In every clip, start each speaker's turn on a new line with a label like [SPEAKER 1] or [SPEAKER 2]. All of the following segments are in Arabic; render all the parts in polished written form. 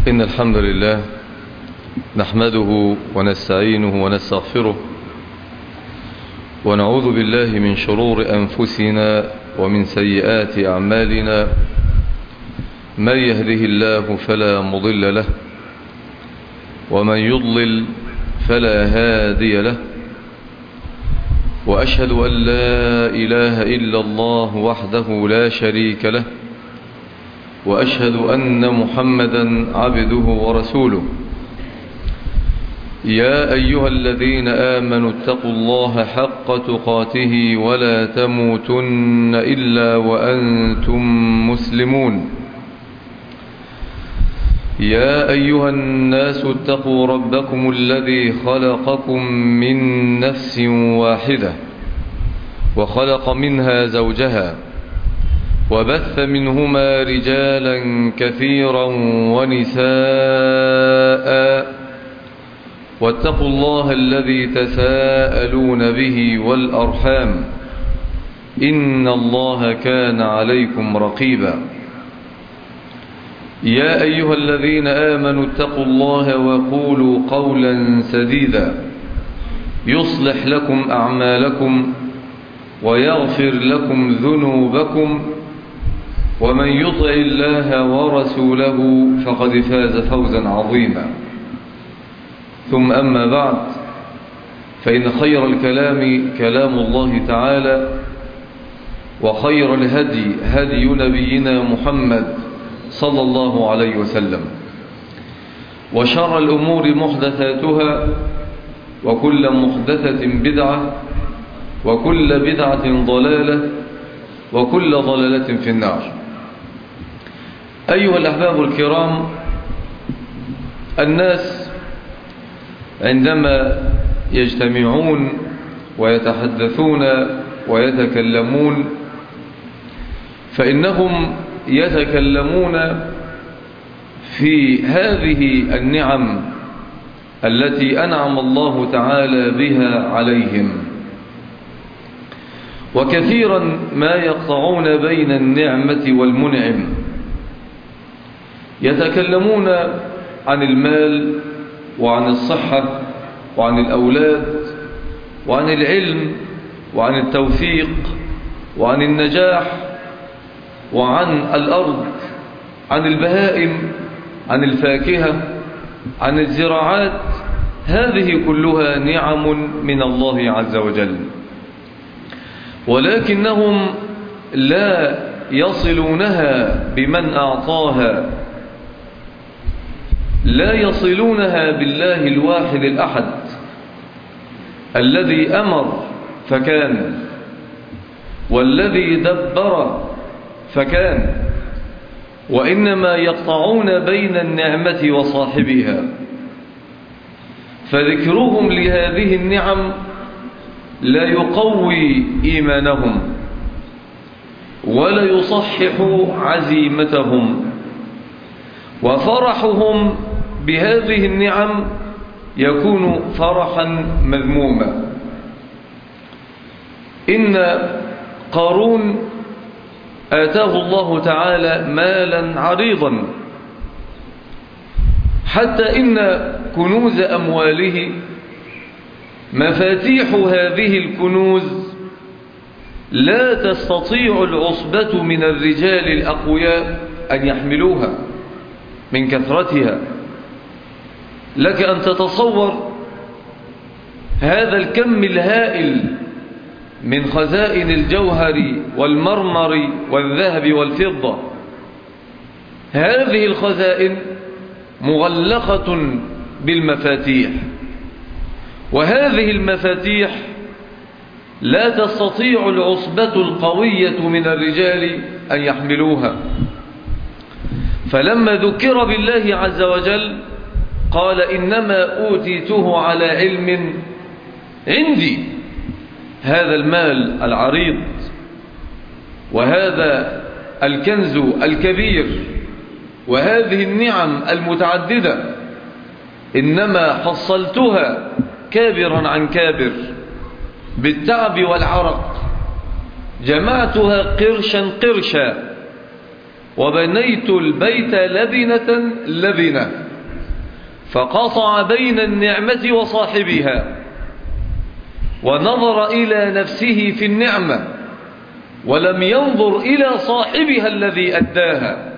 [SPEAKER 1] إن الحمد لله نحمده ونستعينه ونستغفره ونعوذ بالله من شرور أنفسنا ومن سيئات أعمالنا. من يهده الله فلا مضل له ومن يضلل فلا هادي له، وأشهد أن لا إله إلا الله وحده لا شريك له، وأشهد أن محمدا عبده ورسوله. يا أيها الذين آمنوا اتقوا الله حق تقاته ولا تموتن إلا وأنتم مسلمون. يا أيها الناس اتقوا ربكم الذي خلقكم من نفس واحدة وخلق منها زوجها وبث منهما رجالا كثيرا ونساء، واتقوا الله الذي تساءلون به والأرحام إن الله كان عليكم رقيبا. يا أيها الذين آمنوا اتقوا الله وقولوا قولا سديدا يصلح لكم أعمالكم ويغفر لكم ذنوبكم، ومن يطع الله ورسوله فقد فاز فوزا عظيما. ثم أما بعد، فإن خير الكلام كلام الله تعالى، وخير الهدي هدي نبينا محمد صلى الله عليه وسلم، وشر الأمور محدثاتها، وكل محدثة بدعة، وكل بدعة ضلالة، وكل ضلالة في النار. أيها الأحباب الكرام، الناس عندما يجتمعون ويتحدثون ويتكلمون فإنهم يتكلمون في هذه النعم التي أنعم الله تعالى بها عليهم، وكثيرا ما يقطعون بين النعمة والمنعم. يتكلمون عن المال وعن الصحة وعن الأولاد وعن العلم وعن التوفيق وعن النجاح وعن الأرض، عن البهائم، عن الفاكهة، عن الزراعات. هذه كلها نعم من الله عز وجل، ولكنهم لا يصلونها بمن أعطاها، لا يصلونها بالله الواحد الأحد الذي أمر فكان، والذي دبر فكان، وإنما يقطعون بين النعمة وصاحبها. فذكرهم لهذه النعم لا يقوي إيمانهم ولا يصحح عزيمتهم، وفرحهم بهذه النعم يكون فرحا مذموما. إن قارون آتاه الله تعالى مالا عريضا، حتى إن كنوز أمواله، مفاتيح هذه الكنوز لا تستطيع العصبة من الرجال الأقوياء أن يحملوها من كثرتها. لك أن تتصور هذا الكم الهائل من خزائن الجوهر والمرمر والذهب والفضة. هذه الخزائن مغلقة بالمفاتيح، وهذه المفاتيح لا تستطيع العصبة القوية من الرجال أن يحملوها. فلما ذكر بالله عز وجل قال: إنما أوتيته على علم عندي. هذا المال العريض وهذا الكنز الكبير وهذه النعم المتعددة إنما حصلتها كابرا عن كابر بالتعب والعرق، جمعتها قرشا قرشا، وبنيت البيت لبنة لبنة، فقطع بين النعمة وصاحبها، ونظر إلى نفسه في النعمة ولم ينظر إلى صاحبها الذي أداها،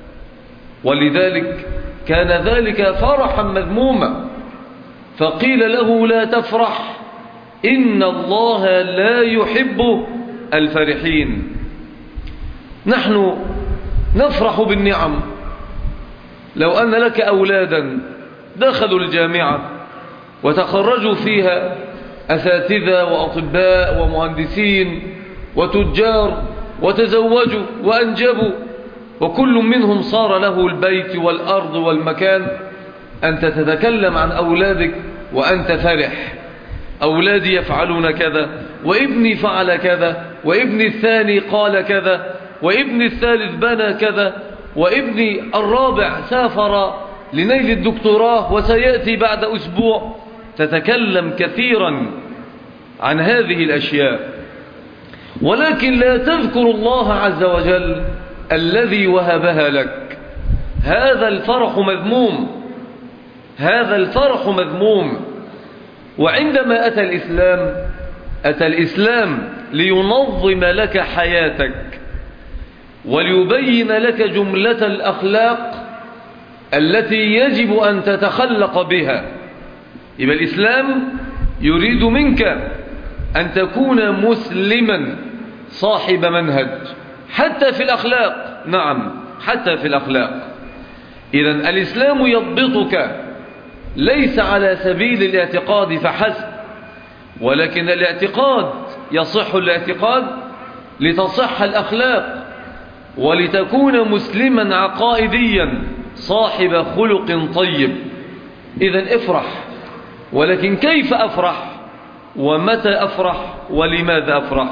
[SPEAKER 1] ولذلك كان ذلك فرحا مذموما، فقيل له لا تفرح إن الله لا يحب الفرحين. نحن نفرح بالنعم. لو أن لك أولادا دخلوا الجامعة وتخرجوا فيها أساتذة وأطباء ومهندسين وتجار وتزوجوا وأنجبوا، وكل منهم صار له البيت والأرض والمكان، أنت تتكلم عن أولادك وأنت فرح. أولادي يفعلون كذا، وابني فعل كذا، وابني الثاني قال كذا، وابني الثالث بنى كذا، وابني الرابع سافر لنيل الدكتوراه وسيأتي بعد أسبوع. تتكلم كثيرا عن هذه الأشياء، ولكن لا تذكر الله عز وجل الذي وهبها لك. هذا الفرح مذموم، هذا الفرح مذموم. وعندما أتى الإسلام لينظم لك حياتك وليبين لك جملة الأخلاق التي يجب أن تتخلق بها. يبقى الإسلام يريد منك أن تكون مسلما صاحب منهج حتى في الأخلاق. نعم، حتى في الأخلاق. إذن الإسلام يضبطك ليس على سبيل الاعتقاد فحسب، ولكن الاعتقاد يصح الاعتقاد لتصح الأخلاق، ولتكون مسلما عقائديا صاحب خلق طيب. إذن افرح، ولكن كيف أفرح ومتى أفرح ولماذا أفرح؟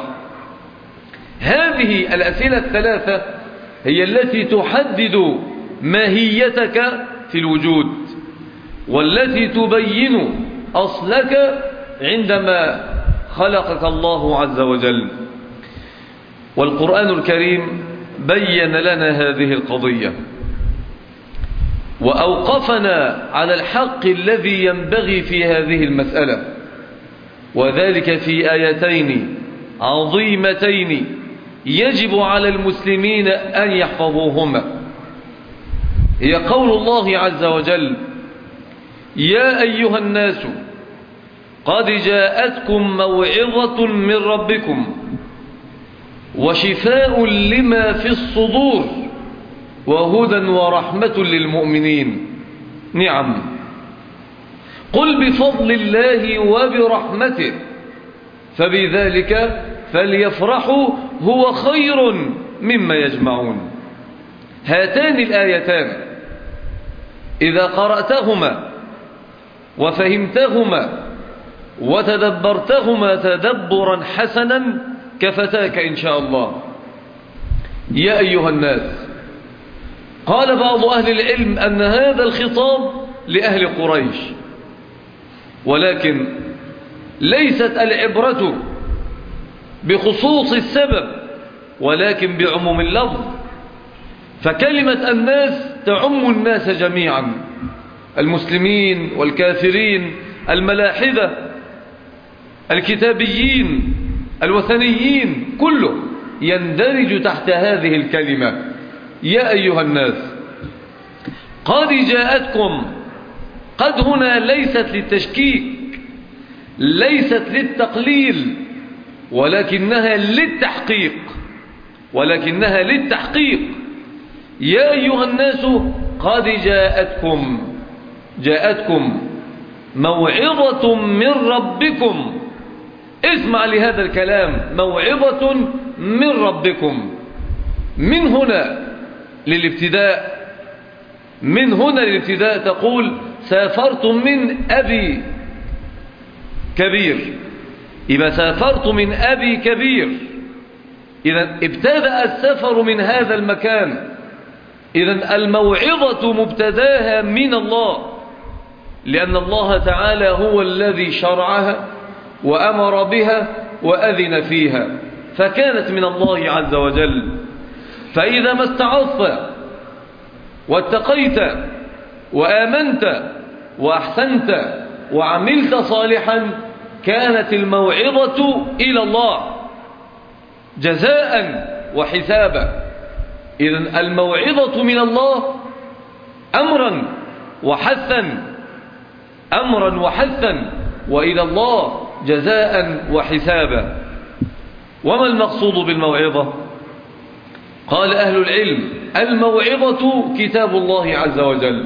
[SPEAKER 1] هذه الأسئلة الثلاثة هي التي تحدد ماهيتك في الوجود، والتي تبين أصلك عندما خلقك الله عز وجل. والقرآن الكريم بين لنا هذه القضية وأوقفنا على الحق الذي ينبغي في هذه المسألة، وذلك في آيتين عظيمتين يجب على المسلمين أن يحفظوهما. هي قول الله عز وجل: يا أيها الناس قد جاءتكم موعظة من ربكم وشفاء لما في الصدور وهدى ورحمة للمؤمنين. نعم، قل بفضل الله وبرحمته فبذلك فليفرحوا هو خير مما يجمعون. هاتان الآيتان إذا قرأتهما وفهمتهما وتدبرتهما تدبرا حسنا كفتاك إن شاء الله. يا أيها الناس، قال بعض أهل العلم أن هذا الخطاب لأهل قريش، ولكن ليست العبرة بخصوص السبب ولكن بعموم اللفظ، فكلمة الناس تعم الناس جميعا، المسلمين والكافرين، الملاحدة، الكتابيين، الوثنيين، كله يندرج تحت هذه الكلمة. يا أيها الناس قد جاءتكم، قد هنا ليست للتشكيك، ليست للتقليل، ولكنها للتحقيق، ولكنها للتحقيق. يا أيها الناس قد جاءتكم موعظة من ربكم. اسمع لهذا الكلام، موعظة من ربكم. من هنا للابتداء، من هنا للابتداء تقول سافرت من أبي كبير، إذا سافرت من أبي كبير، إذا ابتدأ السفر من هذا المكان. إذا الموعظة مبتداها من الله، لأن الله تعالى هو الذي شرعها وأمر بها وأذن فيها، فكانت من الله عز وجل. فإذا ما استعصت واتقيت وآمنت وأحسنت وعملت صالحا كانت الموعظة إلى الله جزاء وحسابا. إذن الموعظة من الله أمرا وحثا وإلى الله جزاء وحسابا. وما المقصود بالموعظة؟ قال أهل العلم: الموعظة كتاب الله عز وجل.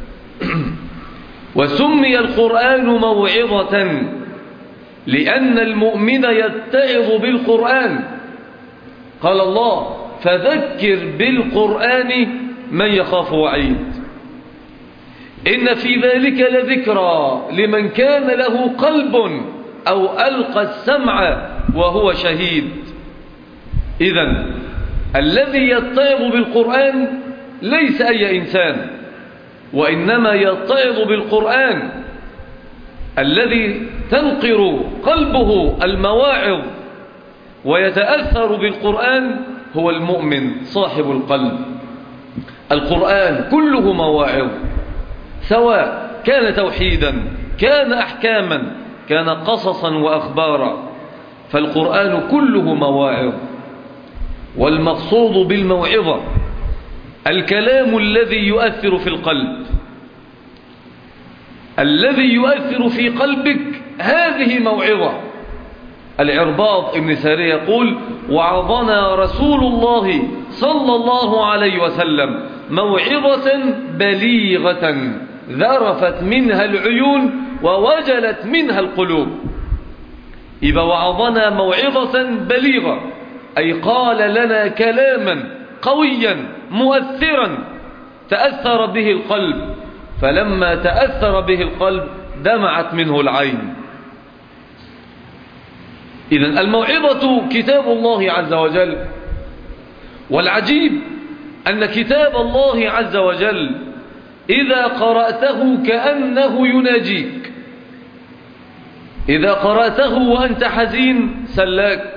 [SPEAKER 1] وسمي القرآن موعظة لأن المؤمن يتعظ بالقرآن. قال الله: فذكر بالقرآن من يخاف وعيد. إن في ذلك لذكرى لمن كان له قلب أو ألقى السمع وهو شهيد. إذن الذي يتعظ بالقرآن ليس أي إنسان، وإنما يتعظ بالقرآن الذي تنقر قلبه المواعظ ويتأثر بالقرآن هو المؤمن صاحب القلب. القرآن كله مواعظ، سواء كان توحيدا، كان أحكاما، كان قصصا وأخبارا، فالقرآن كله مواعظ. والمقصود بالموعظة الكلام الذي يؤثر في القلب، الذي يؤثر في قلبك، هذه موعظة. العرباض بن سارية يقول: وعظنا رسول الله صلى الله عليه وسلم موعظة بليغة ذرفت منها العيون ووجلت منها القلوب. يبقى وعظنا موعظة بليغة، أي قال لنا كلاما قويا مؤثرا تأثر به القلب، فلما تأثر به القلب دمعت منه العين. إذن الموعظة كتاب الله عز وجل. والعجيب أن كتاب الله عز وجل إذا قرأته كأنه يناجيك. إذا قرأته وأنت حزين سلاك،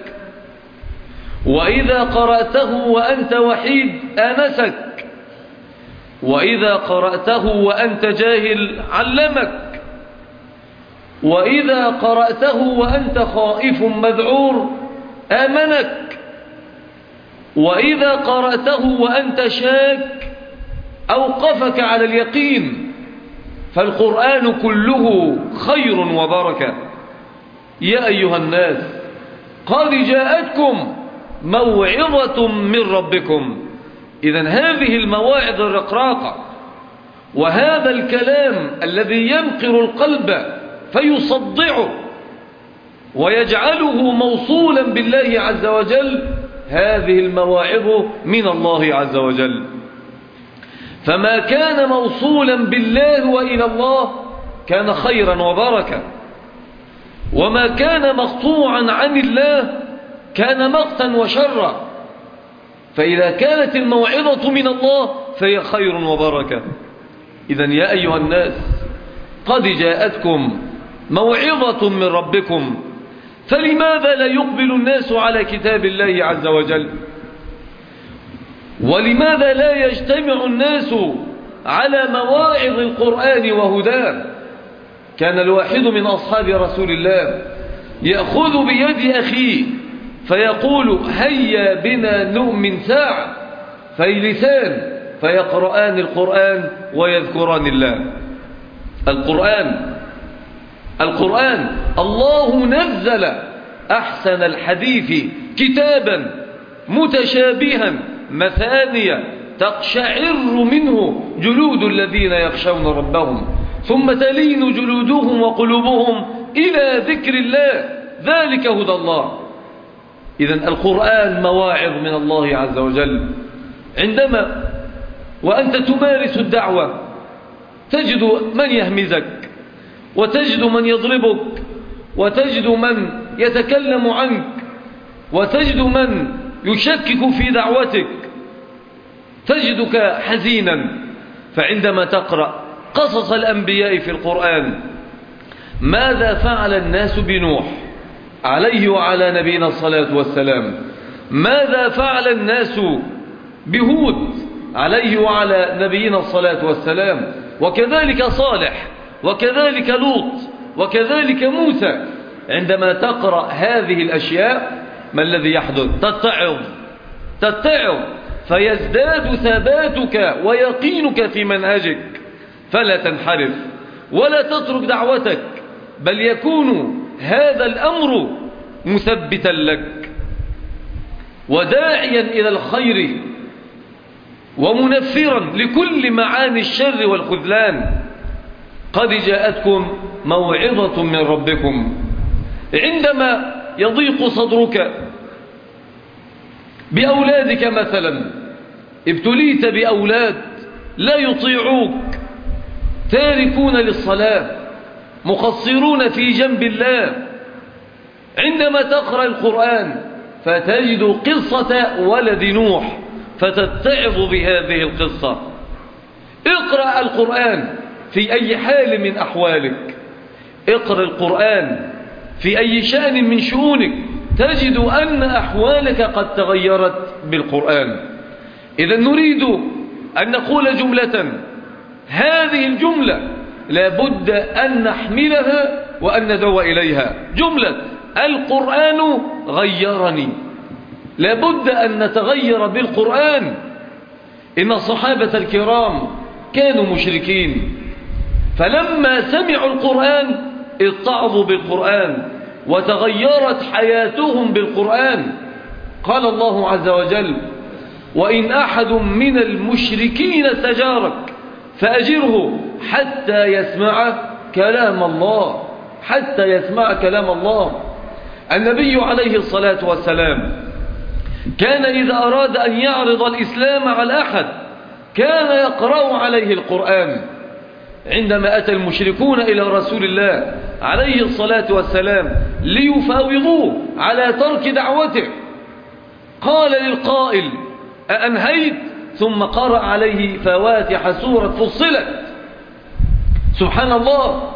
[SPEAKER 1] وإذا قرأته وأنت وحيد آنسك، وإذا قرأته وأنت جاهل علمك، وإذا قرأته وأنت خائف مذعور آمنك، وإذا قرأته وأنت شاك أوقفك على اليقين. فالقرآن كله خير وبركة. يا أيها الناس قد جاءتكم موعظة من ربكم. إذن هذه المواعظ الرقراقة وهذا الكلام الذي ينقر القلب فيصدعه ويجعله موصولا بالله عز وجل، هذه المواعظ من الله عز وجل. فما كان موصولا بالله وإلى الله كان خيرا وبركة، وما كان مقطوعا عن الله كان مقتا وشرا. فإذا كانت الموعظة من الله فهي خير وبركة. إذن يا أيها الناس قد جاءتكم موعظة من ربكم، فلماذا لا يقبل الناس على كتاب الله عز وجل؟ ولماذا لا يجتمع الناس على مواعظ القرآن وهداه؟ كان الواحد من أصحاب رسول الله يأخذ بيد أخيه فيقول: هيا بنا نؤمن ساعة، فيجلسان فيقرآن القرآن ويذكران الله. القرآن الله نزل أحسن الحديث كتابا متشابها مثانية تقشعر منه جلود الذين يخشون ربهم ثم تلين جلودهم وقلوبهم إلى ذكر الله، ذلك هدى الله. إذن القرآن مواعظ من الله عز وجل. عندما وأنت تمارس الدعوة تجد من يهمزك، وتجد من يضربك، وتجد من يتكلم عنك، وتجد من يشكك في دعوتك، تجدك حزينا. فعندما تقرأ قصص الأنبياء في القرآن، ماذا فعل الناس بنوح عليه وعلى نبينا الصلاة والسلام؟ ماذا فعل الناس بهود عليه وعلى نبينا الصلاة والسلام، وكذلك صالح، وكذلك لوط، وكذلك موسى. عندما تقرأ هذه الأشياء ما الذي يحدث؟ تتعظ فيزداد ثباتك ويقينك في منهجك، فلا تنحرف ولا تترك دعوتك، بل يكون هذا الأمر مثبتا لك وداعيا إلى الخير ومنفرا لكل معاني الشر والخذلان. قد جاءتكم موعظة من ربكم. عندما يضيق صدرك بأولادك مثلا، ابتليت بأولاد لا يطيعوك، تاركون للصلاة، مقصرون في جنب الله، عندما تقرأ القرآن فتجد قصة ولد نوح فتتعظ بهذه القصة. اقرأ القرآن في أي حال من أحوالك، اقرأ القرآن في أي شأن من شؤونك، تجد أن أحوالك قد تغيرت بالقرآن. إذا نريد أن نقول جملة، هذه الجملة لابد أن نحملها وأن ندعو إليها. جملة القرآن غيرني، لابد أن نتغير بالقرآن. إن الصحابة الكرام كانوا مشركين، فلما سمعوا القرآن اتعظوا بالقرآن وتغيرت حياتهم بالقرآن. قال الله عز وجل: وإن أحد من المشركين استجارك فأجره حتى يسمع كلام الله، حتى يسمع كلام الله. النبي عليه الصلاة والسلام كان إذا أراد أن يعرض الإسلام على أحد كان يقرأ عليه القرآن. عندما أتى المشركون إلى رسول الله عليه الصلاة والسلام ليفاوضوه على ترك دعوته، قال للقائل: أأنهيت؟ ثم قرأ عليه فواتح سورة فصلت. سبحان الله.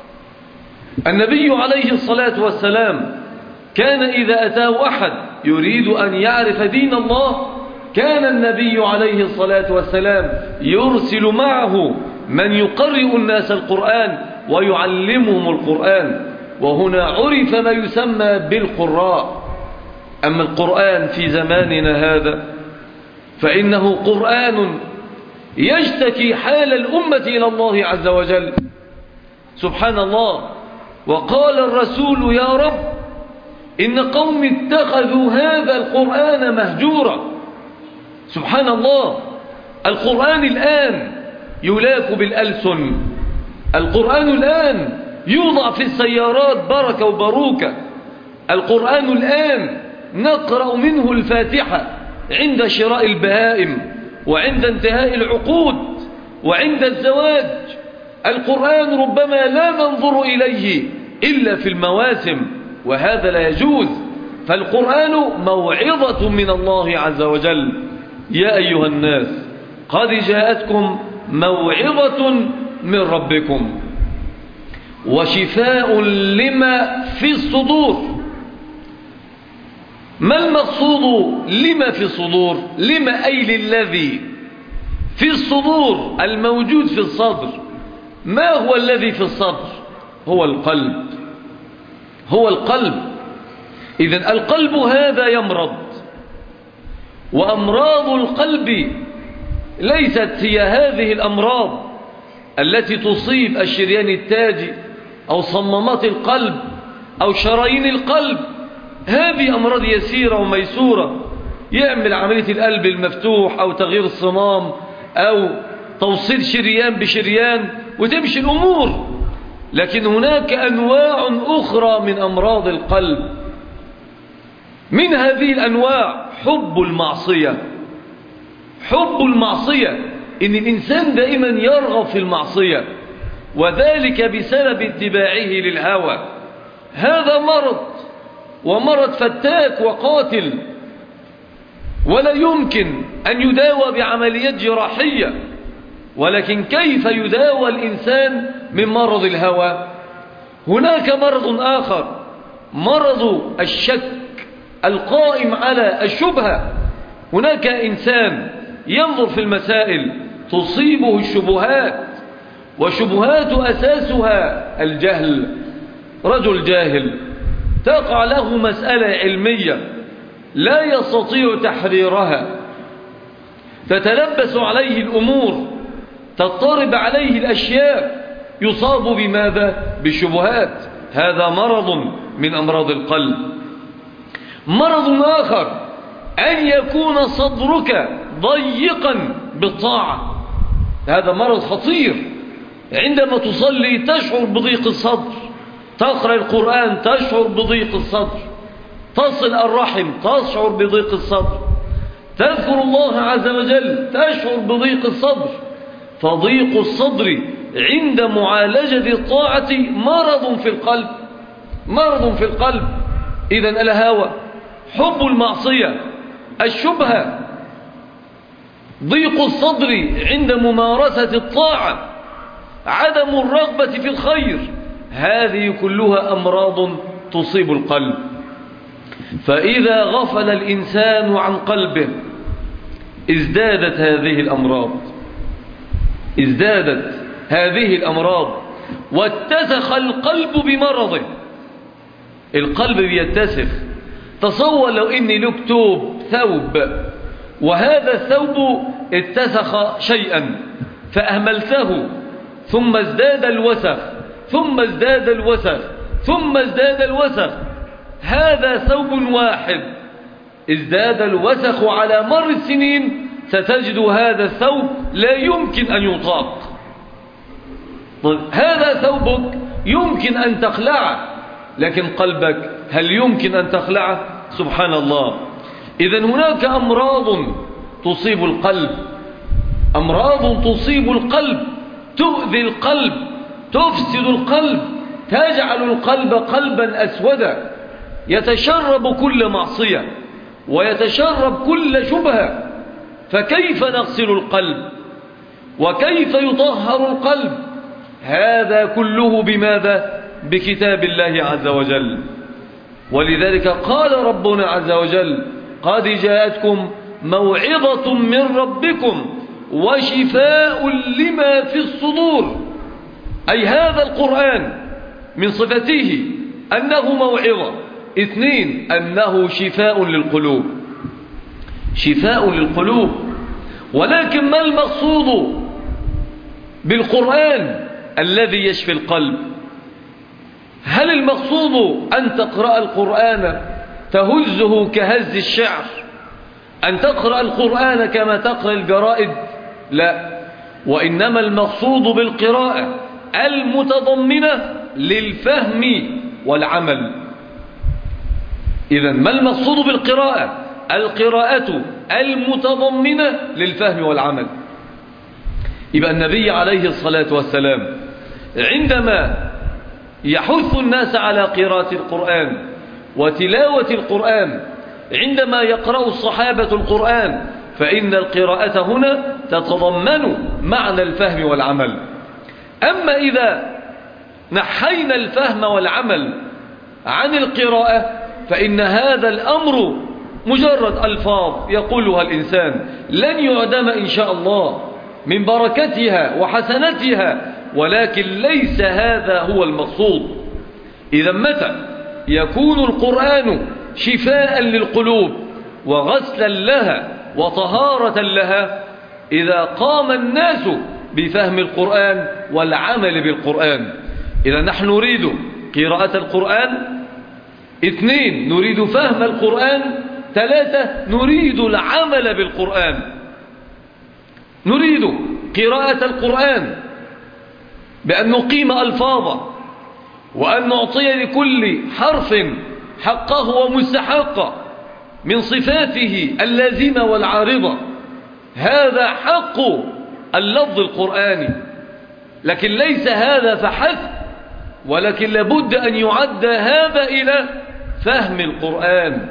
[SPEAKER 1] النبي عليه الصلاة والسلام كان إذا أتاه أحد يريد أن يعرف دين الله كان النبي عليه الصلاة والسلام يرسل معه من يقرئ الناس القرآن ويعلمهم القرآن، وهنا عرف ما يسمى بالقراء. أما القرآن في زماننا هذا فإنه قرآن يشتكي حال الأمة إلى الله عز وجل. سبحان الله. وقال الرسول: يا رب إن قوم اتخذوا هذا القرآن مهجورا. سبحان الله. القرآن الآن يلاك بالألسن، القرآن الآن يوضع في السيارات بركة وبروكة، القرآن الآن نقرأ منه الفاتحة عند شراء البهائم وعند انتهاء العقود وعند الزواج. القرآن ربما لا ننظر إليه إلا في المواسم، وهذا لا يجوز. فالقرآن موعظة من الله عز وجل. يا أيها الناس قد جاءتكم موعظة من ربكم وشفاء لما في الصدور. ما المقصود لما في الصدور؟ لما أي للذي في الصدور الموجود في الصدر. ما هو الذي في الصدر؟ هو القلب، هو القلب. إذن القلب هذا يمرض، وأمراض القلب ليست هي هذه الأمراض التي تصيب الشريان التاجي أو صمامات القلب أو شرايين القلب. هذه أمراض يسيرة وميسورة، يعمل عملية القلب المفتوح أو تغيير الصمام أو توصيل شريان بشريان وتمشي الأمور. لكن هناك أنواع أخرى من أمراض القلب. من هذه الأنواع حب المعصية. حب المعصية، إن الإنسان دائما يرغب في المعصية، وذلك بسبب اتباعه للهوى. هذا مرض، ومرض فتاك وقاتل، ولا يمكن أن يداوى بعمليات جراحية. ولكن كيف يداوى الإنسان من مرض الهوى؟ هناك مرض آخر، مرض الشك القائم على الشبهة. هناك إنسان ينظر في المسائل تصيبه الشبهات، وشبهات أساسها الجهل. رجل جاهل تقع له مسألة علمية لا يستطيع تحريرها، تتلبس عليه الأمور، تضطرب عليه الأشياء، يصاب بماذا؟ بالشبهات. هذا مرض من أمراض القلب. مرض آخر أن يكون صدرك ضيقا بالطاعة، هذا مرض خطير. عندما تصلي تشعر بضيق الصدر، تقرأ القرآن تشعر بضيق الصدر، تصل الرحم تشعر بضيق الصدر، تذكر الله عز وجل تشعر بضيق الصدر. فضيق الصدر عند معالجة الطاعة مرض في القلب، مرض في القلب. إذن الهوى، حب المعصية، الشبهة، ضيق الصدر عند ممارسة الطاعة، عدم الرغبة في الخير، هذه كلها أمراض تصيب القلب. فإذا غفل الإنسان عن قلبه ازدادت هذه الأمراض، ازدادت هذه الأمراض، واتسخ القلب بمرضه. القلب بيتسخ. تصور لو إني لك ثوب، وهذا الثوب اتسخ شيئا فأهملته، ثم ازداد الوسخ، ثم ازداد الوسخ، ثم ازداد الوسخ. هذا ثوب واحد ازداد الوسخ على مر السنين، ستجد هذا الثوب لا يمكن أن يطاق. هذا ثوبك يمكن أن تخلعه، لكن قلبك هل يمكن أن تخلعه؟ سبحان الله. إذن هناك أمراض تصيب القلب، أمراض تصيب القلب، تؤذي القلب، تفسد القلب، تجعل القلب قلبا أسودا، يتشرب كل معصية ويتشرب كل شبهة. فكيف نغسل القلب؟ وكيف يطهر القلب؟ هذا كله بماذا؟ بكتاب الله عز وجل. ولذلك قال ربنا عز وجل: قد جاءتكم موعظة من ربكم وشفاء لما في الصدور. أي هذا القرآن من صفته أنه موعظة، 2 أنه شفاء للقلوب، شفاء للقلوب. ولكن ما المقصود بالقرآن الذي يشفي القلب؟ هل المقصود أن تقرأ القرآن تهزه كهز الشعر، أن تقرأ القرآن كما تقرأ الجرائد؟ لا، وإنما المقصود بالقراءة المتضمنة للفهم والعمل. إذن ما المقصود بالقراءة؟ القراءة المتضمنة للفهم والعمل. يبقى النبي عليه الصلاة والسلام عندما يحث الناس على قراءة القرآن وتلاوة القرآن، عندما يقرأ الصحابة القرآن، فإن القراءة هنا تتضمن معنى الفهم والعمل. أما إذا نحينا الفهم والعمل عن القراءة، فإن هذا الأمر مجرد ألفاظ يقولها الإنسان، لن يعدم إن شاء الله من بركتها وحسنتها، ولكن ليس هذا هو المقصود. إذا متى يكون القرآن شفاء للقلوب وغسلا لها وطهارة لها؟ إذا قام الناس بفهم القرآن والعمل بالقرآن. إذا نحن نريد قراءة القرآن، 2 نريد فهم القرآن، 3 نريد العمل بالقرآن. نريد قراءة القرآن بأن نقيم ألفاظه، وأن نعطي لكل حرف حقه ومستحقه من صفاته اللازمة والعارضة. هذا حق اللفظ القرآني، لكن ليس هذا فحسب، ولكن لابد أن يعد هذا إلى فهم القرآن.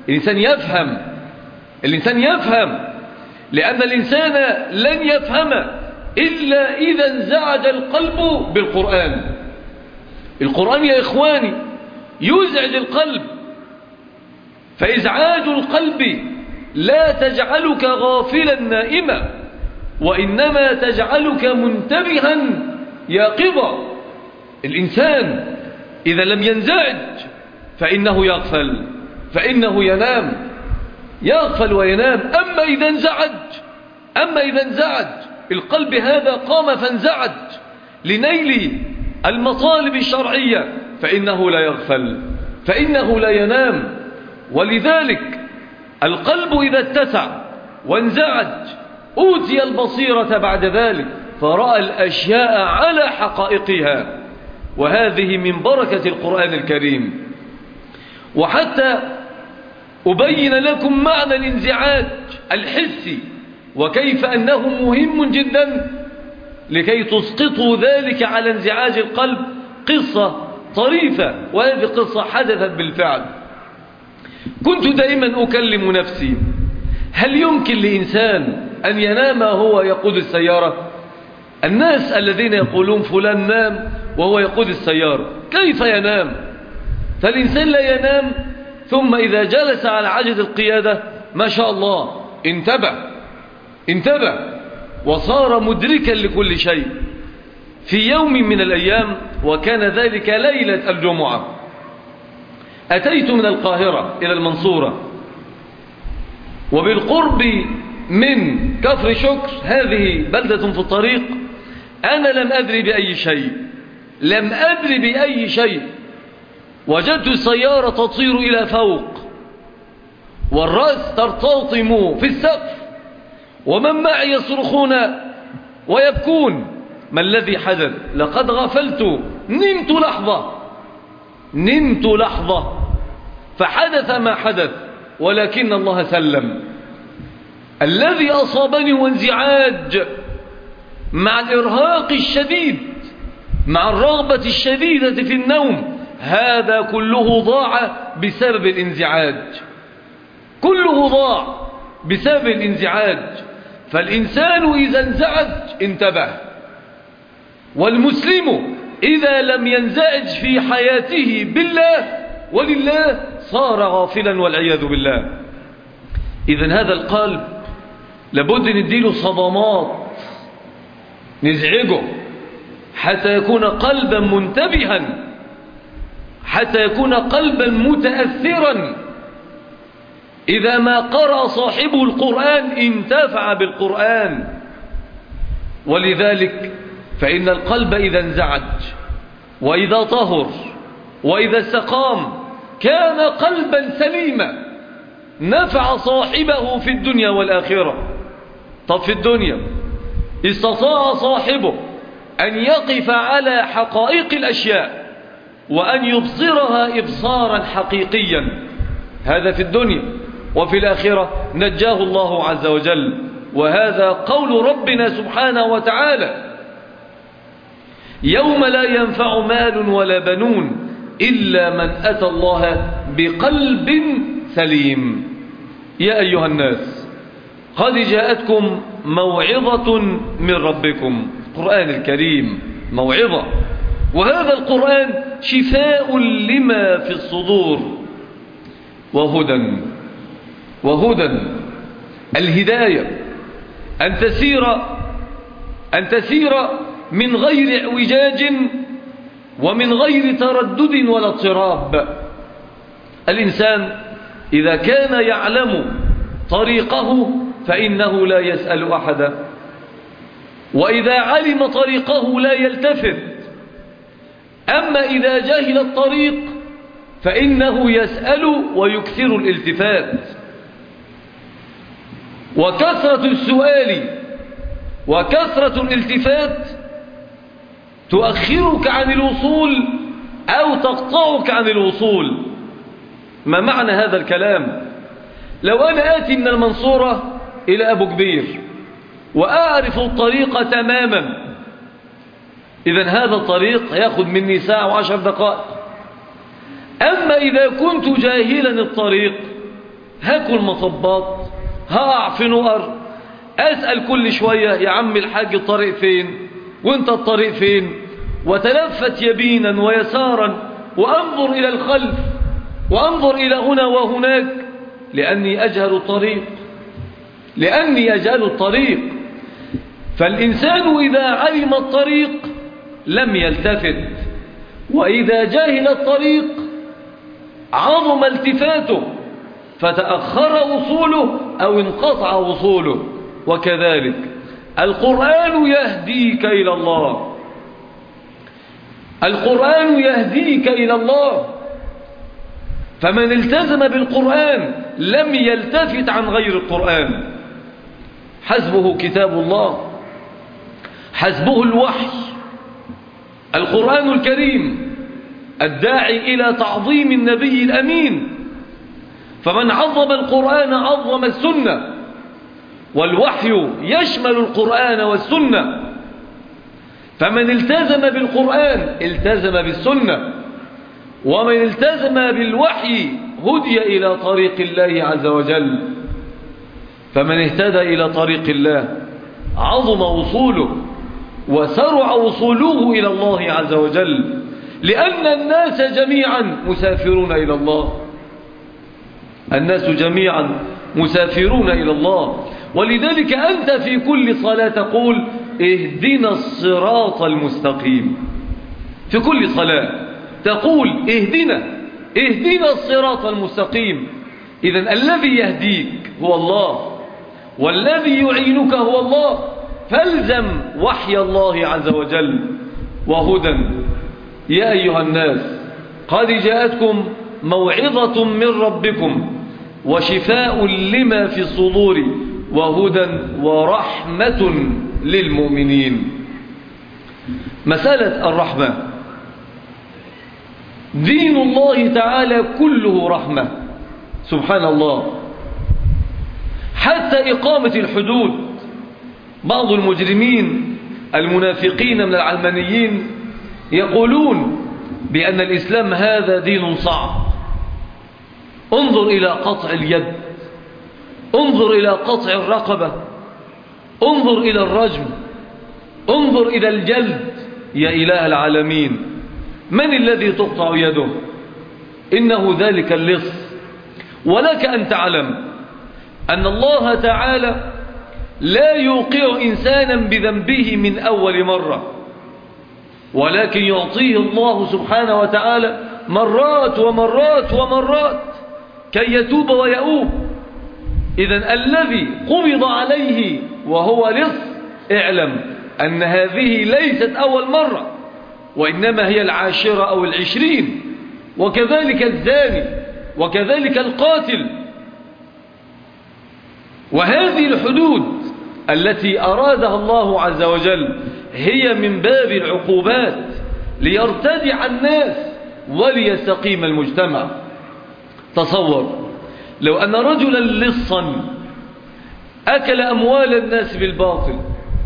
[SPEAKER 1] الإنسان يفهم، لأن الإنسان لن يفهم إلا إذا انزعج القلب بالقرآن. القرآن يا إخواني يزعج القلب، فإزعاج القلب لا تجعلك غافلا نائما، وإنما تجعلك منتبها يقظا. الإنسان إذا لم ينزعج فإنه يغفل، فإنه ينام، يغفل وينام. أما إذا انزعج القلب هذا قام فانزعج لنيل المطالب الشرعية فإنه لا يغفل، فإنه لا ينام. ولذلك القلب إذا اتسع وانزعج أوتي البصيرة بعد ذلك، فرأى الأشياء على حقائقها. وهذه من بركة القرآن الكريم. وحتى أبين لكم معنى الانزعاج الحسي وكيف أنه مهم جدا لكي تسقطوا ذلك على انزعاج القلب، قصة طريفة، وهذه قصة حدثت بالفعل. كنت دائما أكلم نفسي: هل يمكن لإنسان أن ينام وهو يقود السيارة؟ الناس الذين يقولون فلان نام وهو يقود السيارة، كيف ينام؟ فالإنسان لا ينام، ثم إذا جلس على عجلة القيادة ما شاء الله انتبه وصار مدركا لكل شيء. في يوم من الأيام، وكان ذلك ليلة الجمعة، أتيت من القاهرة إلى المنصورة، وبالقرب من كفر شكر، هذه بلدة في الطريق. أنا لم أدري بأي شيء، وجدت السيارة تطير إلى فوق، والرأس ترتطم في السقف، ومن معي يصرخون ويبكون. ما الذي حدث؟ لقد غفلت، نمت لحظة فحدث ما حدث، ولكن الله سلم. الذي أصابني هو انزعاج مع الإرهاق الشديد، مع الرغبة الشديدة في النوم. هذا كله ضاع بسبب الانزعاج، كله ضاع بسبب الانزعاج. فالإنسان إذا انزعج انتبه، والمسلم إذا لم ينزعج في حياته بالله ولله صار غافلا والعياذ بالله. إذن هذا القلب لابد نديله صدمات، نزعجه حتى يكون قلبا منتبها، حتى يكون قلبا متأثرا. إذا ما قرأ صاحبه القرآن انتفع بالقرآن. ولذلك فإن القلب إذا انزعج وإذا طهر وإذا استقام كان قلبا سليما، نفع صاحبه في الدنيا والآخرة. طب في الدنيا استطاع صاحبه أن يقف على حقائق الأشياء وأن يبصرها إبصارا حقيقيا، هذا في الدنيا. وفي الآخرة نجاه الله عز وجل. وهذا قول ربنا سبحانه وتعالى: يوم لا ينفع مال ولا بنون إلا من أتى الله بقلب سليم. يا أيها الناس، قد جاءتكم موعظة من ربكم. القرآن الكريم موعظة، وهذا القرآن شفاء لما في الصدور وهدى. الهداية أن تسير من غير اعوجاج ومن غير تردد ولا اضطراب. الإنسان إذا كان يعلم طريقه فإنه لا يسأل أحدا، وإذا علم طريقه لا يلتفت. أما إذا جهل الطريق فإنه يسأل ويكثر الالتفات. وكثرة السؤال وكثرة الالتفات تؤخرك عن الوصول أو تقطعك عن الوصول. ما معنى هذا الكلام؟ لو أنا آتي من المنصورة إلى أبو كبير وأعرف الطريق تماما، إذن هذا الطريق يأخذ مني ساعة وعشر دقائق. أما إذا كنت جاهلا الطريق هاكل مطبات، هقع في نقر، أسأل كل شوية: يا عم الحاج الطريق فين؟ وانت الطريق فين؟ وتلفت يمينا ويسارا، وأنظر إلى الخلف وأنظر إلى هنا وهناك، لأني أجهل الطريق. لأني أجهل الطريق. فالإنسان إذا علم الطريق لم يلتفت، وإذا جاهل الطريق عظم التفاته فتأخر وصوله أو انقطع وصوله. وكذلك القرآن يهديك إلى الله، القرآن يهديك إلى الله، فمن التزم بالقرآن لم يلتفت عن غير القرآن. حسبه كتاب الله، حسبه الوحي القرآن الكريم الداعي إلى تعظيم النبي الأمين. فمن عظم القرآن عظم السنة، والوحي يشمل القرآن والسنة. فمن التزم بالقرآن التزم بالسنة، ومن التزم بالوحي هدي إلى طريق الله عز وجل. فمن اهتدى إلى طريق الله عظم وصوله وسرع وصوله إلى الله عز وجل، لأن الناس جميعا مسافرون إلى الله، الناس جميعا مسافرون إلى الله. ولذلك أنت في كل صلاة تقول اهدنا الصراط المستقيم، في كل صلاة تقول اهدنا الصراط المستقيم. إذن الذي يهديك هو الله، والذي يعينك هو الله، فالزم وحي الله عز وجل. وهدى يا أيها الناس قد جاءتكم موعظة من ربكم وشفاء لما في الصدور وهدى ورحمة للمؤمنين. مسألة الرحمة، دين الله تعالى كله رحمة سبحان الله، حتى إقامة الحدود. بعض المجرمين المنافقين من العلمانيين يقولون بأن الإسلام هذا دين صعب. انظر إلى قطع اليد، انظر إلى قطع الرقبة، انظر إلى الرجم، انظر إلى الجلد. يا إله العالمين، من الذي تقطع يده؟ إنه ذلك اللص. ولك أن تعلم أن الله تعالى لا يوقع إنسانا بذنبه من أول مرة، ولكن يعطيه الله سبحانه وتعالى مرات ومرات ومرات كي يتوب ويؤوب. إذن الذي قبض عليه وهو لص اعلم أن هذه ليست أول مرة، وإنما هي 10 أو 20. وكذلك الزاني، وكذلك القاتل. وهذه الحدود التي أرادها الله عز وجل هي من باب العقوبات ليرتدع الناس وليستقيم المجتمع. تصور لو أن رجلا لصا أكل أموال الناس بالباطل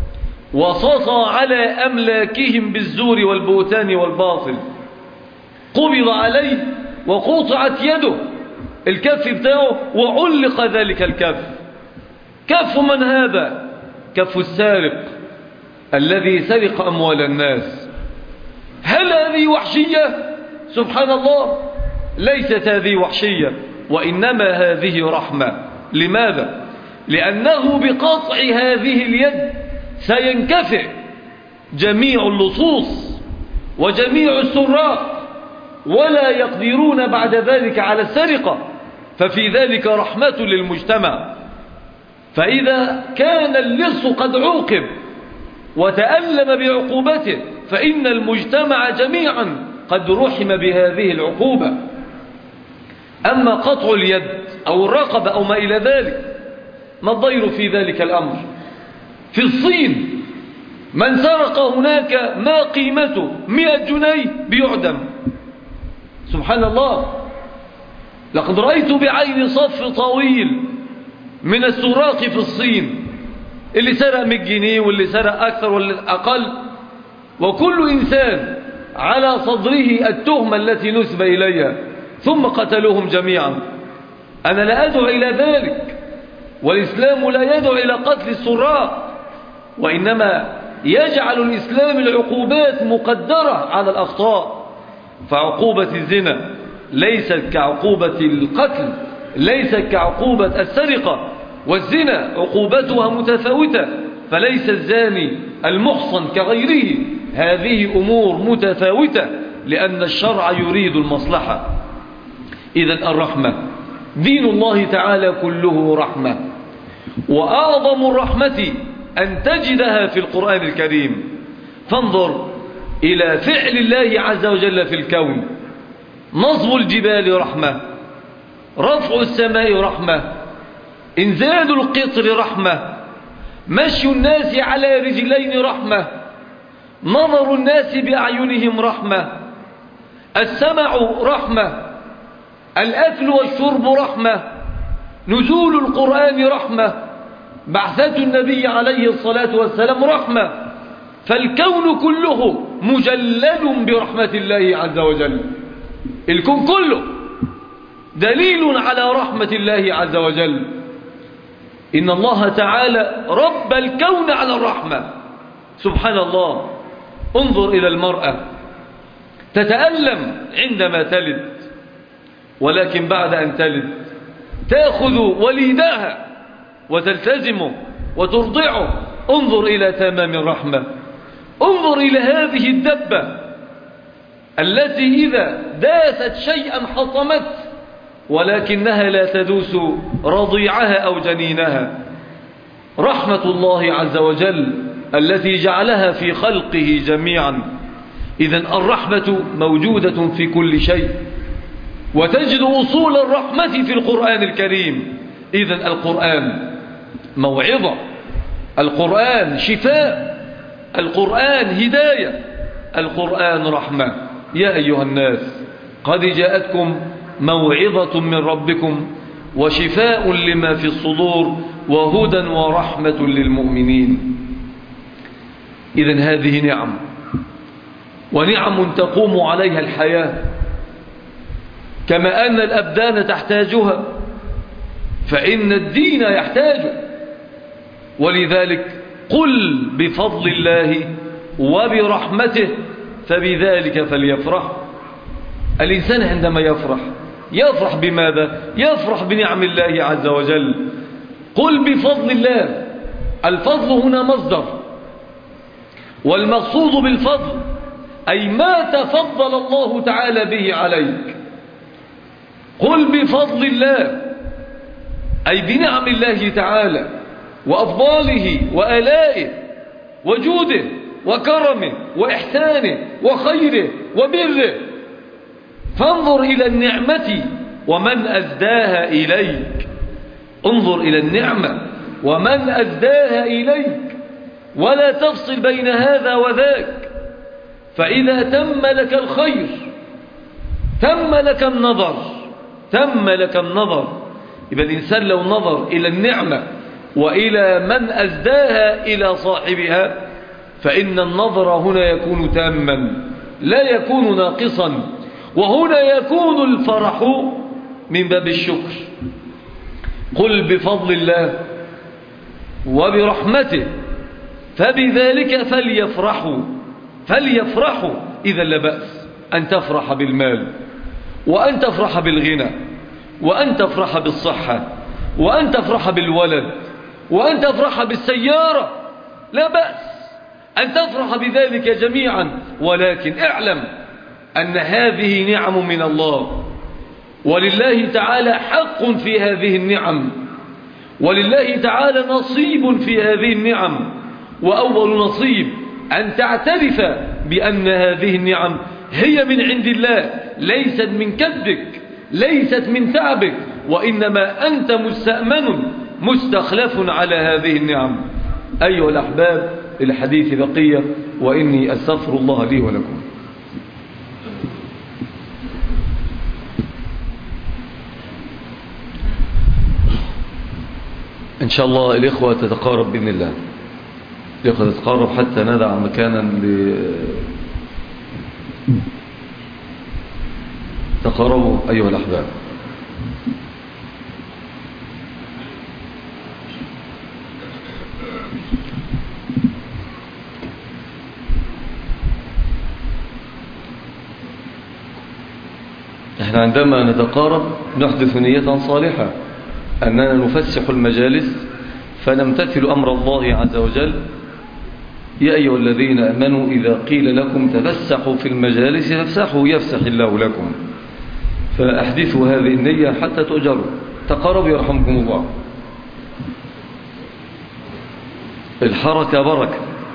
[SPEAKER 1] وسطى على أملاكهم بالزور والبهتان والباطل، قبض عليه وقطعت يده، الكف بتاعه، وعلق ذلك الكف. كف من هذا؟ كف السارق الذي سرق أموال الناس. هل هذه وحشية؟ سبحان الله، ليست هذه وحشية، وإنما هذه رحمة. لماذا؟ لأنه بقطع هذه اليد سينكفئ جميع اللصوص وجميع السراق، ولا يقدرون بعد ذلك على السرقة، ففي ذلك رحمة للمجتمع. فإذا كان اللص قد عوقب وتألم بعقوبته فإن المجتمع جميعا قد رحم بهذه العقوبة. أما قطع اليد أو الرقبة أو ما إلى ذلك، ما الضير في ذلك الأمر؟ في الصين من سرق هناك ما قيمته 100 جنيه بيعدم. سبحان الله، لقد رأيت بعين صف طويل من السراق في الصين، اللي سرق 100 جنيه واللي سرق أكثر واللي أقل، وكل إنسان على صدره التهمة التي نسب إليها، ثم قتلوهم جميعا. أنا لا أدعو إلى ذلك، والإسلام لا يدعو إلى قتل السراق، وإنما يجعل الإسلام العقوبات مقدرة على الأخطاء. فعقوبة الزنا ليست كعقوبة القتل، ليست كعقوبة السرقة، والزنا عقوبتها متفاوتة، فليس الزاني المحصن كغيره، هذه أمور متفاوتة لأن الشرع يريد المصلحة. إذن الرحمة دين الله تعالى كله رحمة، وأعظم الرحمة أن تجدها في القرآن الكريم. فانظر إلى فعل الله عز وجل في الكون: نصب الجبال رحمة، رفع السماء رحمة، إنزال القطر رحمة، مشي الناس على رجلين رحمة، نظر الناس بأعينهم رحمة، السمع رحمة، الأكل والشرب رحمة، نزول القرآن رحمة، بعثة النبي عليه الصلاة والسلام رحمة. فالكون كله مجلل برحمة الله عز وجل، الكون كله دليل على رحمة الله عز وجل. إن الله تعالى رب الكون على الرحمة، سبحان الله. انظر إلى المرأة تتألم عندما تلد، ولكن بعد أن تلد تأخذ وليدها وتلتزمه وترضعه. انظر إلى تمام الرحمة. انظر إلى هذه الدبة التي إذا داست شيئا حطمت، ولكنها لا تدوس رضيعها أو جنينها. رحمة الله عز وجل التي جعلها في خلقه جميعا. إذن الرحمة موجودة في كل شيء، وتجد أصول الرحمة في القرآن الكريم. إذن القرآن موعظة، القرآن شفاء، القرآن هداية، القرآن رحمة. يا أيها الناس قد جاءتكم موعظة من ربكم وشفاء لما في الصدور وهدى ورحمة للمؤمنين. إذن هذه نعم، ونعم تقوم عليها الحياة، كما أن الأبدان تحتاجها فإن الدين يحتاجه. ولذلك قل بفضل الله وبرحمته فبذلك فليفرح. الإنسان عندما يفرح بماذا؟ يفرح بنعم الله عز وجل. قل بفضل الله، الفضل هنا مصدر، والمقصود بالفضل أي ما تفضل الله تعالى به عليك. قل بفضل الله أي بنعم الله تعالى وأفضاله وآلائه وجوده وكرمه وإحسانه وخيره وبره. فانظر إلى النعمة ومن أزداها إليك، انظر إلى النعمة ومن أزداها إليك، ولا تفصل بين هذا وذاك. فإذا تم لك الخير تم لك النظر. يبقى الإنسان لو نظر إلى النعمة وإلى من أزداها إلى صاحبها فإن النظر هنا يكون تاما لا يكون ناقصا، وهنا يكون الفرح من باب الشكر. قل بفضل الله وبرحمته فبذلك فليفرحوا. إذا لا بأس أن تفرح بالمال، وأن تفرح بالغنى، وأن تفرح بالصحة، وأن تفرح بالولد، وأن تفرح بالسيارة، لا بأس أن تفرح بذلك جميعا. ولكن اعلم أن هذه نعم من الله، ولله تعالى حق في هذه النعم، ولله تعالى نصيب في هذه النعم. وأول نصيب أن تعترف بأن هذه النعم هي من عند الله، ليست من كدك، ليست من تعبك، وإنما أنت مستأمن مستخلف على هذه النعم. أيها الأحباب، الحديث بقية، وإني أستغفر الله لي ولكم. إن شاء الله الإخوة تتقارب بإذن الله، الإخوة تتقارب حتى ندع مكانا تقاربوا أيها الأحباب. احنا عندما نتقارب نحدث نية صالحة، أننا نفسح المجالس فنمتثل أمر الله عز وجل. يا أيها الذين آمنوا إذا قيل لكم تفسحوا في المجالس فافسحوا يفسح الله لكم. فأحدثوا هذه النية حتى تؤجروا. تقربوا يرحمكم الله. الحركة بركة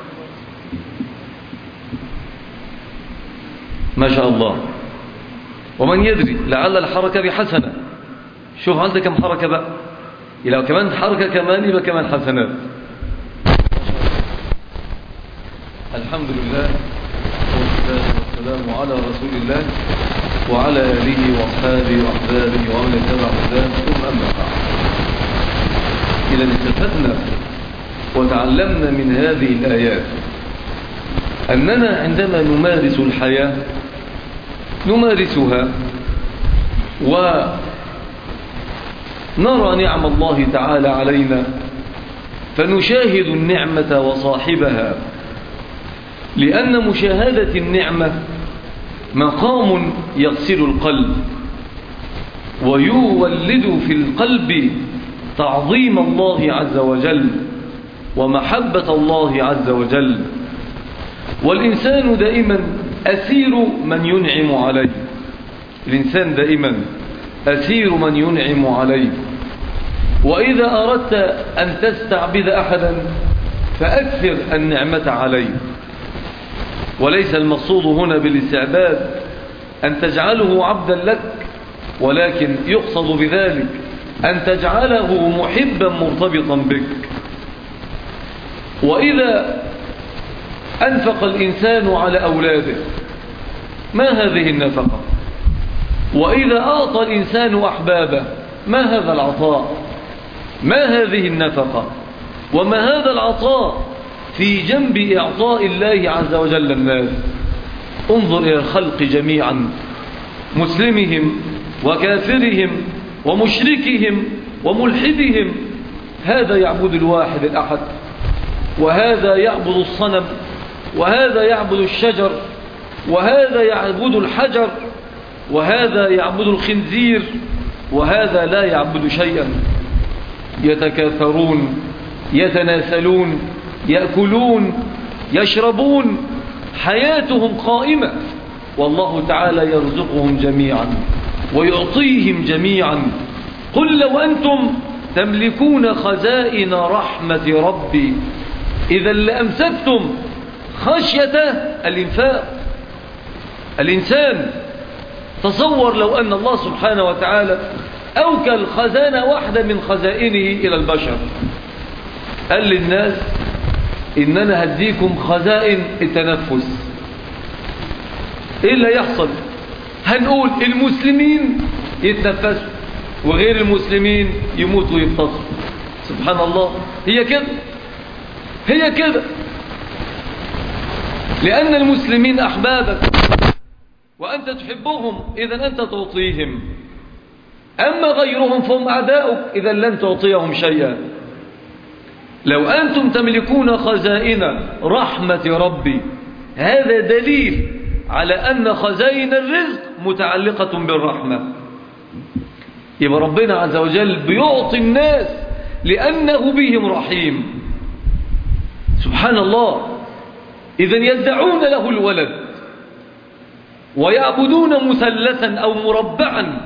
[SPEAKER 1] ما شاء الله. ومن يدري لعل الحركة بحسنة. شوف عندك كم حركة بقى، لو كمان حركة كمان يبقى كمان حسنات. الحمد لله والصلاة والسلام على رسول الله وعلى آله وأصحابه وأحبابه ومن اتبع هداه ثم أما بعد. إذا استفدنا وتعلمنا من هذه الآيات أننا عندما نمارس الحياة نمارسها ونرى نعم الله تعالى علينا فنشاهد النعمة وصاحبها، لأن مشاهدة النعمة مقام يغسل القلب ويولد في القلب تعظيم الله عز وجل ومحبة الله عز وجل. والإنسان دائما أسير من ينعم عليه. الإنسان دائما أسير من ينعم عليه. وإذا أردت أن تستعبد أحدا فأكثر النعمة عليه. وليس المقصود هنا بالاستعباد أن تجعله عبدا لك، ولكن يقصد بذلك أن تجعله محبا مرتبطا بك. وإذا أنفق الإنسان على أولاده ما هذه النفقة؟ وإذا أعطى الإنسان أحبابه ما هذا العطاء؟ ما هذه النفقة؟ وما هذا العطاء في جنب إعطاء الله عز وجل الناس؟ انظر إلى الخلق جميعا، مسلمهم وكافرهم ومشركهم وملحدهم، هذا يعبد الواحد الأحد، وهذا يعبد الصنم، وهذا يعبد الشجر، وهذا يعبد الحجر، وهذا يعبد الخنزير، وهذا لا يعبد شيئا. يتكاثرون، يتناسلون، يأكلون، يشربون، حياتهم قائمة، والله تعالى يرزقهم جميعا ويعطيهم جميعا. قل لو أنتم تملكون خزائن رحمة ربي إذا لأمسكتم خشية الإنفاق. الإنسان تصور لو أن الله سبحانه وتعالى أوكل خزانة واحدة من خزائنه إلى البشر، قال للناس إن أنا هديكم خزائن التنفس، إيه اللي يحصل؟ هنقول المسلمين يتنفسوا وغير المسلمين يموتوا ويفتصوا. سبحان الله. هي كده، هي كده، لأن المسلمين أحبابك وأنت تحبهم إذا أنت تعطيهم، أما غيرهم فهم أعداؤك إذا لن تعطيهم شيئا. لو أنتم تملكون خزائن رحمة ربي هذا دليل على أن خزائن الرزق متعلقة بالرحمة. يبقى ربنا عز وجل بيعطي الناس لأنه بهم رحيم. سبحان الله. إذن يدعون له الولد ويعبدون مثلثا أو مربعا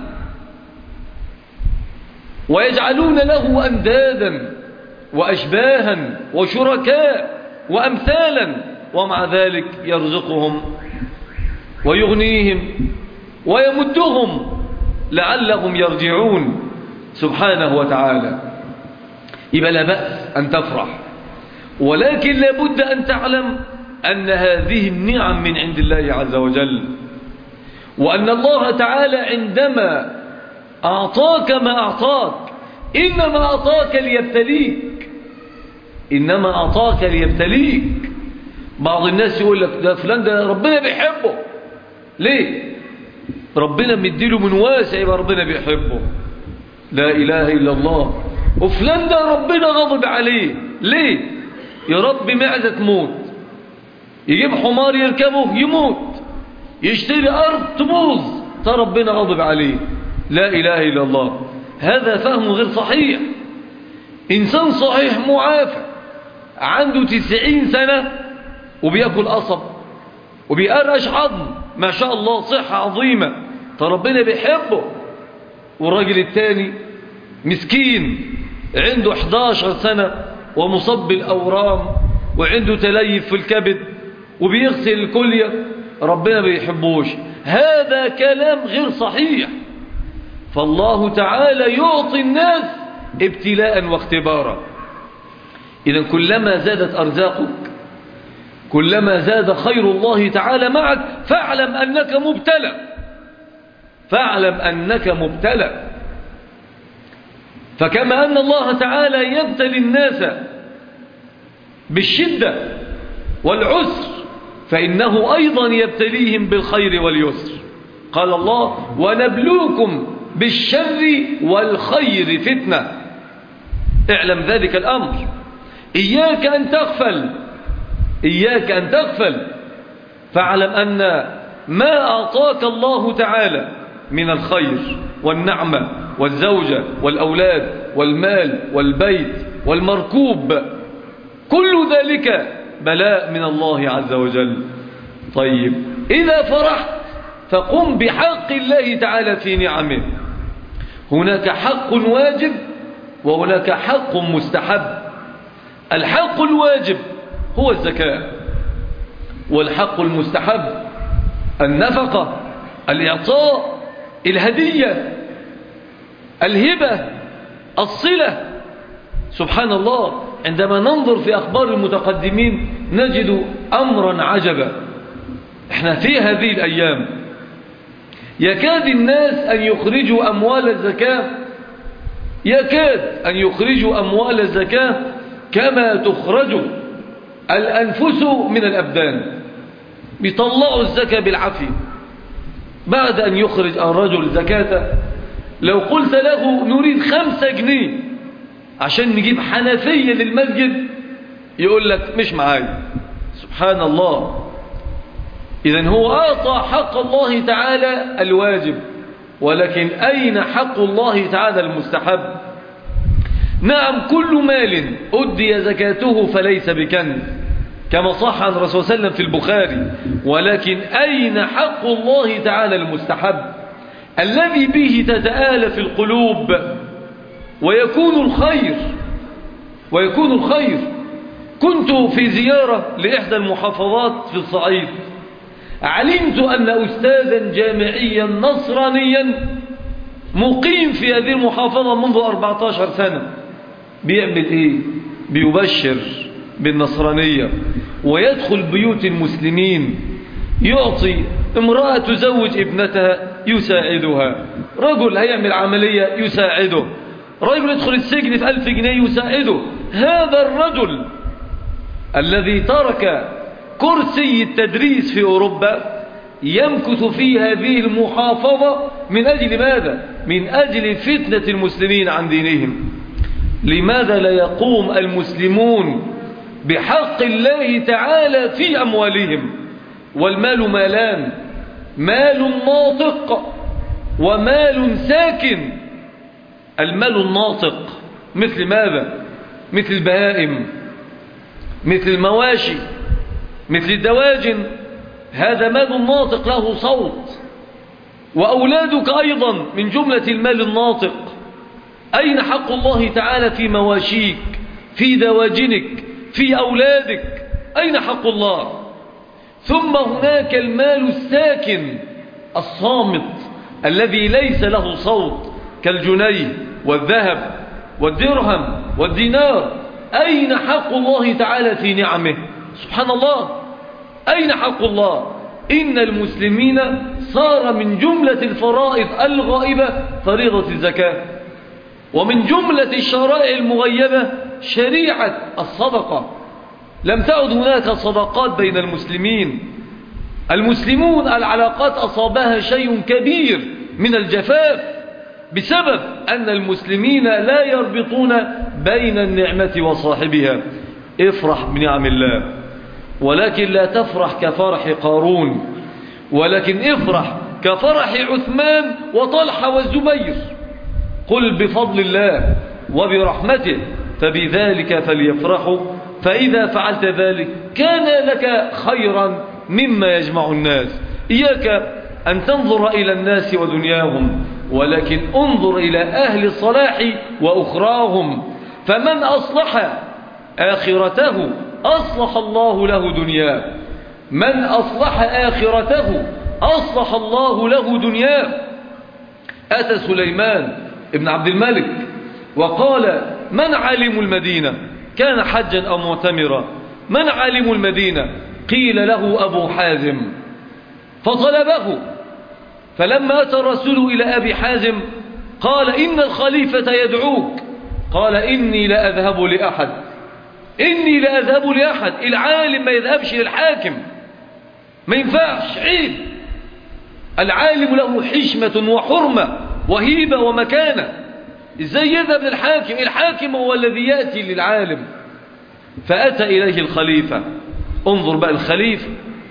[SPEAKER 1] ويجعلون له أندادا وأشباها وشركاء وأمثالا، ومع ذلك يرزقهم ويغنيهم ويمدهم لعلهم يرجعون سبحانه وتعالى. يبقى لا بأس أن تفرح، ولكن لابد أن تعلم أن هذه النعم من عند الله عز وجل، وأن الله تعالى عندما أعطاك ما أعطاك إنما أعطاك ليبتليك، إنما أعطاك ليبتليك. بعض الناس يقول لك ده فلان ده ربنا بيحبه. ليه؟ ربنا مديله من واسع يبقى ربنا بيحبه. لا إله إلا الله. وفلان ده ربنا غضب عليه. ليه؟ يا رب معزة تموت، يجيب حمار يركبه يموت، يشتري أرض تبوظ، ربنا غضب عليه. لا إله إلا الله. هذا فهم غير صحيح. إنسان صحيح معافى عنده 90 سنة وبيأكل قصب وبيقرش عظم، ما شاء الله صحة عظيمة، فربنا بيحبه. والراجل التاني مسكين عنده 11 سنة ومصاب بالأورام وعنده تليف في الكبد وبيغسل الكلية، ربنا بيحبوش. هذا كلام غير صحيح. فالله تعالى يعطي الناس ابتلاء واختبارا. إذا كلما زادت أرزاقك، كلما زاد خير الله تعالى معك، فاعلم أنك مبتلى، فاعلم أنك مبتلى. فكما أن الله تعالى يبتلي الناس بالشدة والعسر، فإنه أيضا يبتليهم بالخير واليسر. قال الله: ونبلوكم بالشر والخير فتنة. اعلم ذلك الأمر. إياك أن تغفل، إياك أن تغفل. فاعلم أن ما أعطاك الله تعالى من الخير والنعمة والزوجة والأولاد والمال والبيت والمركوب، كل ذلك بلاء من الله عز وجل. طيب، إذا فرحت فقم بحق الله تعالى في نعمه. هناك حق واجب وهناك حق مستحب. الحق الواجب هو الزكاة، والحق المستحب النفقة، الإعطاء، الهدية، الهبة، الصلة. سبحان الله، عندما ننظر في أخبار المتقدمين نجد أمرا عجبا. احنا في هذه الأيام يكاد الناس أن يخرجوا أموال الزكاة، يكاد أن يخرجوا أموال الزكاة كما تخرج الأنفس من الأبدان. بيطلعوا الزكاة بالعافية. بعد أن يخرج الرجل زكاة، لو قلت له نريد 5 جنيه عشان نجيب حنفية للمسجد، يقول لك مش معايا. سبحان الله. إذن هو أعطى حق الله تعالى الواجب، ولكن أين حق الله تعالى المستحب؟ نعم، كل مال أدي زكاته فليس بكنز، كما صح عن الرسول صلى الله عليه وسلم في البخاري، ولكن أين حق الله تعالى المستحب الذي به تتآلف القلوب ويكون الخير، ويكون الخير. كنت في زيارة لإحدى المحافظات في الصعيد، علمت أن أستاذا جامعيا نصرانيا مقيم في هذه المحافظة منذ 14 سنة. بيعمل إيه؟ بيبشر بالنصرانية ويدخل بيوت المسلمين، يعطي امرأة تزوج ابنتها يساعدها، رجل هيعمل عملية يساعده، رجل يدخل السجن في 1000 جنيه يساعده. هذا الرجل الذي ترك كرسي التدريس في أوروبا يمكث في هذه المحافظة من أجل ماذا؟ من أجل فتنة المسلمين عن دينهم. لماذا لا يقوم المسلمون بحق الله تعالى في أموالهم؟ والمال مالان: مال ناطق ومال ساكن. المال الناطق مثل ماذا؟ مثل البهائم، مثل المواشي، مثل الدواجن. هذا مال ناطق له صوت. وأولادك أيضا من جملة المال الناطق. أين حق الله تعالى في مواشيك، في دواجنك، في أولادك؟ أين حق الله؟ ثم هناك المال الساكن الصامت الذي ليس له صوت، كالجنيه والذهب والدرهم والدينار. أين حق الله تعالى في نعمه؟ سبحان الله، أين حق الله؟ إن المسلمين صار من جملة الفرائض الغائبة فريضة الزكاة، ومن جملة الشرائع المغيبة شريعة الصدقة. لم تعد هناك صدقات بين المسلمين. المسلمون العلاقات أصابها شيء كبير من الجفاف بسبب أن المسلمين لا يربطون بين النعمة وصاحبها. افرح بنعم الله، ولكن لا تفرح كفرح قارون، ولكن افرح كفرح عثمان وطلحة والزبير. قل بفضل الله وبرحمته فبذلك فليفرحوا فإذا فعلت ذلك كان لك خيرا مما يجمع الناس. إياك أن تنظر إلى الناس ودنياهم، ولكن انظر إلى أهل الصلاح وأخراهم، فمن أصلح آخرته أصلح الله له دنياه، من أصلح آخرته أصلح الله له دنياه. أتى سليمان ابن عبد الملك وقال: من عالم المدينة؟ كان حجا أو معتمرا. من عالم المدينة؟ قيل له أبو حازم، فطلبه. فلما أتى الرسول إلى أبي حازم قال: إن الخليفة يدعوك. قال: إني لا أذهب لأحد، إني لا أذهب لأحد. العالم ما يذهبش للحاكم، ما ينفعش، عيب. العالم له حشمة وحرمة وهيبة ومكانة، إزاي يذهب للحاكم؟ الحاكم هو الذي يأتي للعالم. فأتى إليه الخليفة. انظر بقى، الخليفة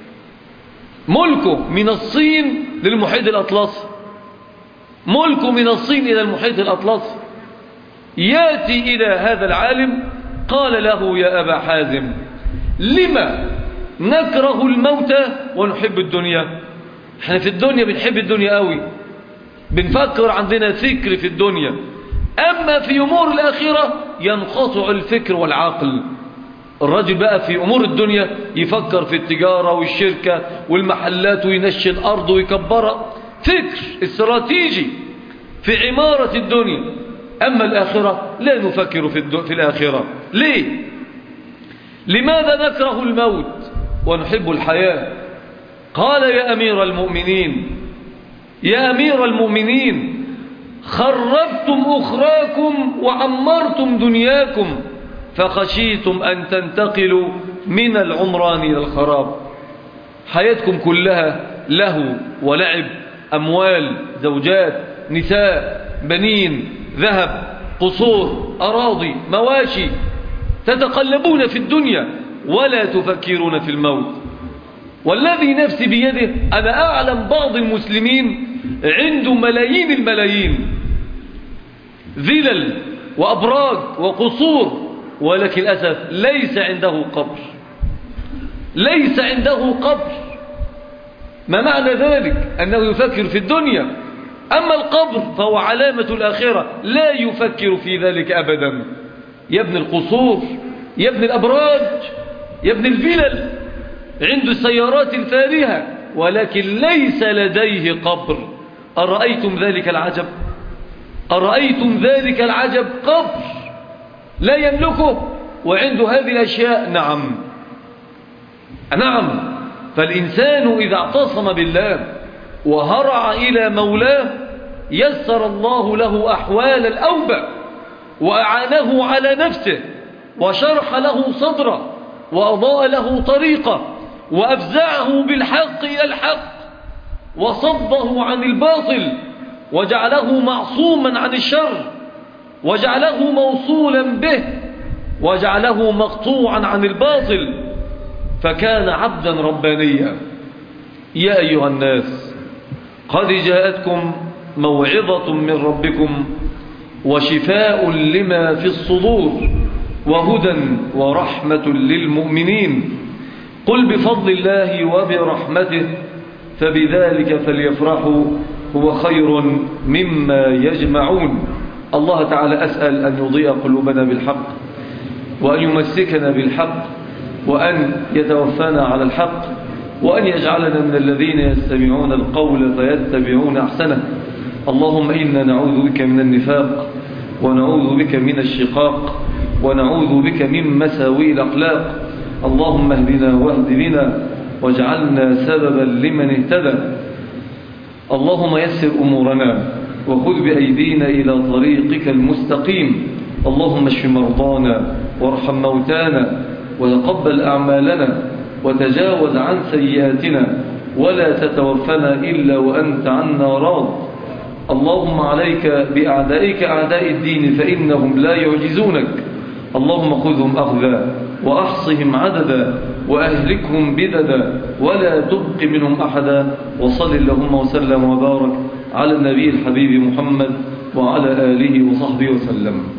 [SPEAKER 1] ملكه من الصين للمحيط الأطلسي، ملكه من الصين إلى المحيط الأطلسي. يأتي إلى هذا العالم قال له: يا أبا حازم، لما نكره الموت ونحب الدنيا؟ احنا في الدنيا بنحب الدنيا قوي، بنفكر، عندنا فكر في الدنيا، أما في أمور الآخرة ينقطع الفكر والعقل. الرجل بقى في أمور الدنيا يفكر في التجارة والشركة والمحلات وينشي الأرض ويكبرها، فكر استراتيجي في عمارة الدنيا. أما الآخرة لا نفكر في الآخرة. ليه؟ لماذا نكره الموت ونحب الحياة؟ قال: يا أمير المؤمنين، يا أمير المؤمنين، خربتم أخراكم وعمرتم دنياكم فخشيتم أن تنتقلوا من العمران إلى الخراب. حياتكم كلها لهو ولعب، أموال، زوجات، نساء، بنين، ذهب، قصور، أراضي، مواشي، تتقلبون في الدنيا ولا تفكرون في الموت. والذي نفسي بيده، أنا أعلم بعض المسلمين عنده ملايين الملايين، فلل وأبراج وقصور، ولكن للأسف ليس عنده قبر، ليس عنده قبر. ما معنى ذلك؟ أنه يفكر في الدنيا، أما القبر فهو علامة الآخرة، لا يفكر في ذلك أبدا. يا ابن القصور، يا ابن الأبراج، يا ابن الفلل، عنده السيارات الفارهة، ولكن ليس لديه قبر. أرأيتم ذلك العجب؟ أرأيتم ذلك العجب؟ قبر لا يملكه وعنده هذه الأشياء. نعم نعم. فالإنسان إذا اعتصم بالله وهرع إلى مولاه يسر الله له أحوال الأوبة، وأعانه على نفسه، وشرح له صدره، وأضاء له طريقه، وأفزعه بالحق إلى الحق، وصده عن الباطل، وجعله معصوما عن الشر، وجعله موصولا به، وجعله مقطوعا عن الباطل، فكان عبدا ربانيا. يا أيها الناس، قد جاءتكم موعظة من ربكم وشفاء لما في الصدور وهدى ورحمة للمؤمنين. قل بفضل الله وبرحمته فبذلك فليفرحوا هو خير مما يجمعون. الله تعالى أسأل أن يضيء قلوبنا بالحق، وأن يمسكنا بالحق، وأن يتوفانا على الحق، وأن يجعلنا من الذين يستمعون القول فيتبعون أحسنه. اللهم إنا نعوذ بك من النفاق، ونعوذ بك من الشقاق، ونعوذ بك من مساوي الأخلاق. اللهم اهدنا واهد بنا واجعلنا سببا لمن اهتدى. اللهم يسر أمورنا وخذ بأيدينا إلى طريقك المستقيم. اللهم اشف مرضانا وارحم موتانا وتقبل أعمالنا وتجاوز عن سيئاتنا، ولا تتوفنا إلا وأنت عنا راض. اللهم عليك بأعدائك أعداء الدين فإنهم لا يعجزونك. اللهم خذهم أخذا وأحصهم عددا وأهلكهم بددا ولا تبق منهم أحدا. وصل اللهم وسلم وبارك على النبي الحبيب محمد وعلى آله وصحبه وسلم.